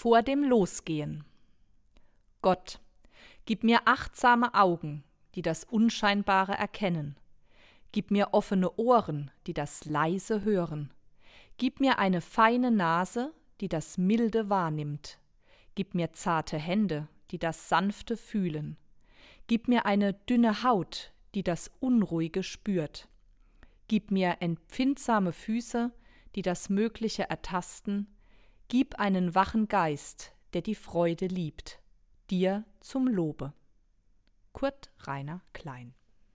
Vor dem Losgehen. Gott, gib mir achtsame Augen, die das Unscheinbare erkennen. Gib mir offene Ohren, die das Leise hören. Gib mir eine feine Nase, die das Milde wahrnimmt. Gib mir zarte Hände, die das Sanfte fühlen. Gib mir eine dünne Haut, die das Unruhige spürt. Gib mir empfindsame Füße, die das Mögliche ertasten. Gib einen wachen Geist, der die Freude liebt, dir zum Lobe. Kurt Rainer Klein.